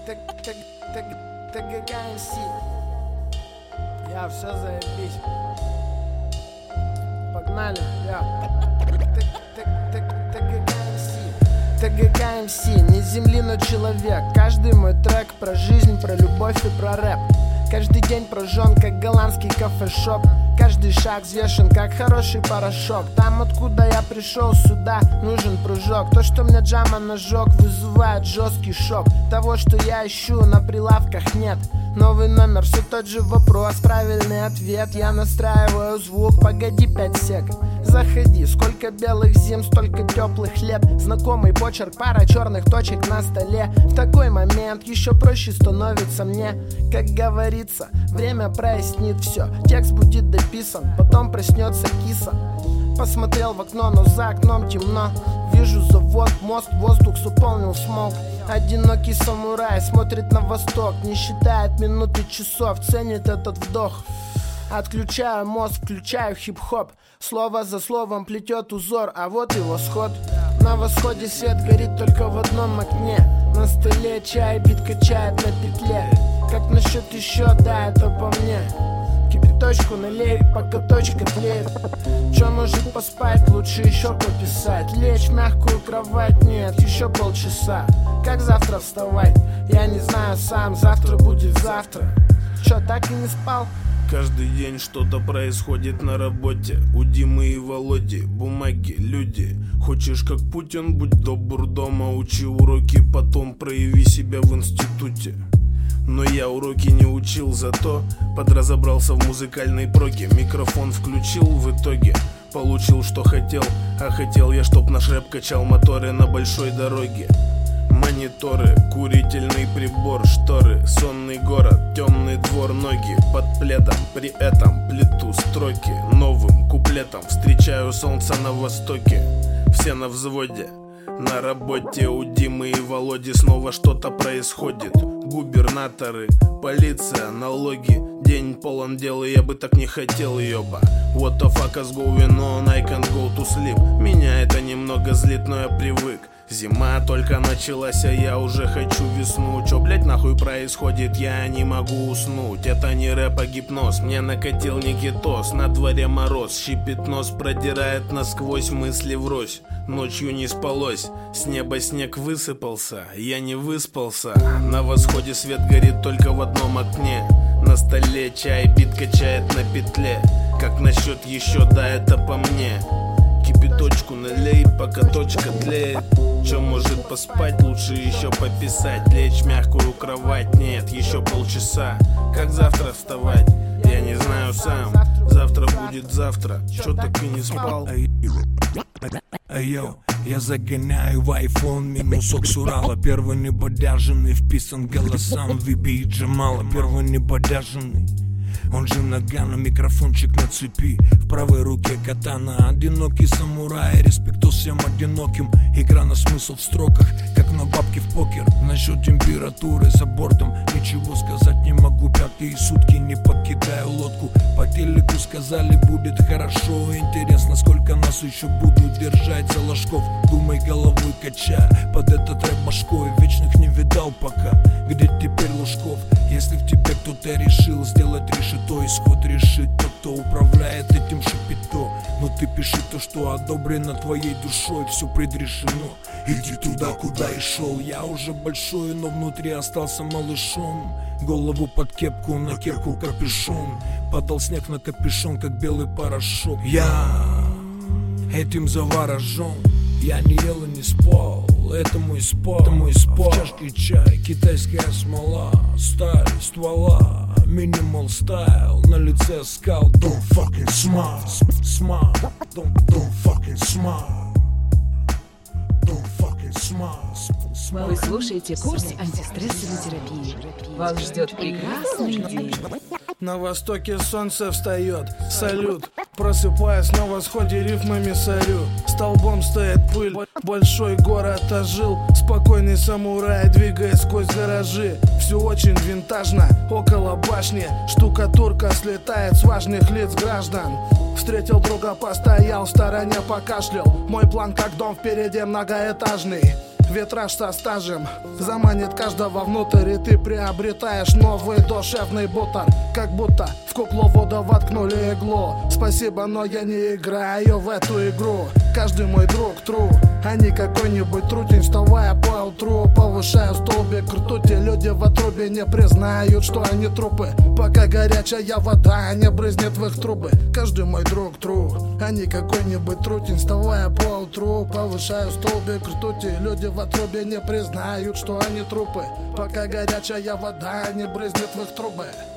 ТГК МС. Я все заебись. Погнали, я. ТГК МС, не земли, но человек. Каждый мой трек про жизнь, про любовь и про рэп. Каждый день прожжен, как голландский кафешоп. Каждый шаг взвешен, как хороший порошок. Там, откуда я пришел сюда, нужен прыжок. То, что мне Джама нажег, вызывает жесткий шок. Того, что я ищу, на прилавках нет. Новый номер, все тот же вопрос, правильный ответ. Я настраиваю звук, погоди 5 сек. Заходи, сколько белых зим, столько теплых лет. Знакомый почерк, пара черных точек на столе. В такой момент еще проще становится мне. Как говорится, время прояснит все. Текст будет дописан, потом проснется киса. Посмотрел в окно, но за окном темно. Вижу завод, мост, воздух заполнил смог. Одинокий самурай смотрит на восток, не считает минуты часов, ценит этот вдох. Отключаю мозг, включаю хип-хоп. Слово за словом плетет узор, а вот его сход. На восходе свет горит только в одном окне. На столе чай, бит качает на петле. Как насчет еще, да, это по мне. Кипяточку налей, пока точка тлеет. Че может поспать, лучше еще пописать. Лечь в мягкую кровать, нет, еще полчаса. Как завтра вставать, я не знаю сам. Завтра будет завтра. Че, так и не спал? Каждый день что-то происходит на работе. У Димы и Володи бумаги, люди. Хочешь как Путин, будь добр дома. Учи уроки, потом прояви себя в институте. Но я уроки не учил, зато подразобрался в музыкальной проге. Микрофон включил, в итоге получил, что хотел. А хотел я, чтоб наш рэп качал моторы на большой дороге. Мониторы, курительный прибор, шторы, сонный город, темный двор, ноги под пледом. При этом плету строки новым куплетом. Встречаю солнце на востоке, все на взводе. На работе у Димы и Володи снова что-то происходит. Губернаторы, полиция, налоги. День полон дел, и я бы так не хотел, ёба. What the fuck is going on, I can't go to sleep. Меня это немного злит, но я привык. Зима только началась, а я уже хочу весну. Чё, блять, нахуй происходит, я не могу уснуть. Это не рэп, а гипноз, мне накатил никитоз. На дворе мороз, щипит нос, продирает насквозь, мысли врозь. Ночью не спалось, с неба снег высыпался, я не выспался. На восходе свет горит только в одном окне. На столе чай, бит качает на петле. Как насчет еще, да, это по мне. Кипяточку налей, пока точка тлеет. Че может поспать, лучше еще пописать. Лечь в мягкую кровать, нет, еще полчаса. Как завтра вставать, я не знаю сам. Завтра будет завтра, че так и не спал. Йоу, я загоняю в айфон минусок с Урала. Первый небодяженный вписан голосам Виби и Джамала. Первый небодяженный, он же Нагано, микрофончик на цепи. В правой руке катана, одинокий самурай. Респекту всем одиноким. Игра на смысл в строках, как на бабки в покер. Насчет температуры за бортом ничего сказать не могу. Пятые сутки не покидаю лодку. По телеку сказали, будет хорошо. Интересно, сколько нас еще будут держать за ложков. Думай головой, качая под этот рэп башкой. Вечных не видал пока, где теперь Лужков? Если в тебе кто-то решил сделать решето, исход решит тот, кто управляет этим шипито. Но ты пиши то, что одобрено твоей душой. Все предрешено, иди туда, куда и шел. Я уже большой, но внутри остался малышом. Голову под кепку, на кепку капюшон. Падал снег на капюшон, как белый порошок. Я этим заворожен. Я не ел и не спал, это мой спал. В чашке чай, китайская смола. Сталь ствола, минимал стайл. На лице скал. Don't fucking smile, smile. Don't fucking smile. Don't fucking smile. Вы слушаете курс антистрессовой терапии. Вас ждет прекрасный день. На востоке солнце встает, салют. Просыпаясь на восходе, рифмами сорю. Столбом стоит пыль, большой город ожил. Спокойный самурай, двигаясь сквозь гаражи. Все очень винтажно, около башни. Штукатурка слетает с важных лиц граждан. Встретил друга, постоял в стороне, покашлял. Мой план как дом впереди многоэтажный. Витраж со стажем заманит каждого внутрь, и ты приобретаешь новый душевный бутер. Как будто в кукловода воткнули иглу. Спасибо, но я не играю в эту игру. Каждый мой друг true, а не какой-нибудь трутень. Вставая по утру, повышаю столбик ртути. Люди в отрубе не признают, что они трупы, пока горячая вода не брызнет в их трубы. Каждый мой друг true, а не какой-нибудь трутень. Вставая по утру, повышаю столбик ртути. Люди в отрубе не признают, что они трупы, пока горячая вода не брызнет в их трубы.